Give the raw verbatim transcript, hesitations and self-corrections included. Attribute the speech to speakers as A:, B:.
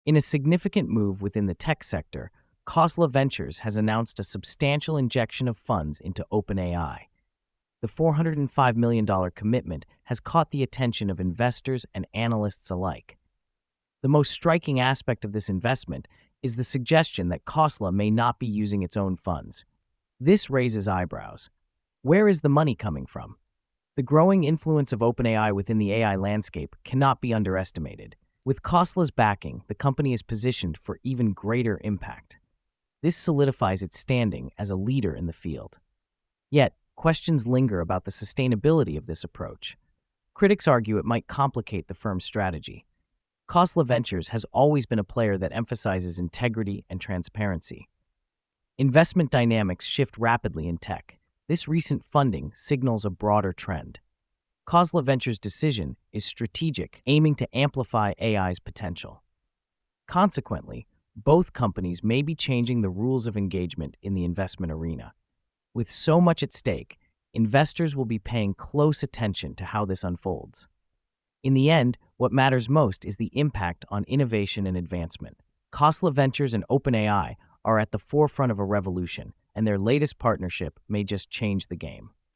A: In a significant move within the tech sector, Khosla Ventures has announced a substantial injection of funds into OpenAI. The four hundred five million dollars commitment has caught the attention of investors and analysts alike. The most striking aspect of this investment is the suggestion that Khosla may not be using its own funds. This raises eyebrows. Where is the money coming from? The growing influence of OpenAI within the A I landscape cannot be underestimated. With Khosla's backing, the company is positioned for even greater impact. This solidifies its standing as a leader in the field. Yet, questions linger about the sustainability of this approach. Critics argue it might complicate the firm's strategy. Khosla Ventures has always been a player that emphasizes integrity and transparency. Investment dynamics shift rapidly in tech. This recent funding signals a broader trend. Khosla Ventures' decision is strategic, aiming to amplify A I's potential. Consequently, both companies may be changing the rules of engagement in the investment arena. With so much at stake, investors will be paying close attention to how this unfolds. In the end, what matters most is the impact on innovation and advancement. Khosla Ventures and OpenAI are at the forefront of a revolution, and their latest partnership may just change the game.